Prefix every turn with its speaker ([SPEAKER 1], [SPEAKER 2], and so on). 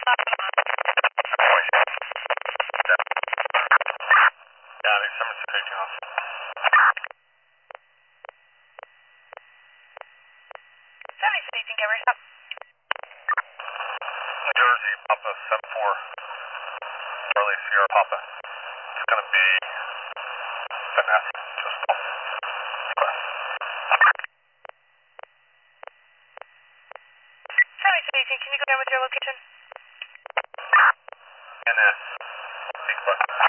[SPEAKER 1] Yeah, there's some safety off. New Jersey, Papa 74, Charlie Sierra Papa. It's going to be Vanessa, just off.
[SPEAKER 2] Can you go down with your location?
[SPEAKER 1] NS, Big Buck.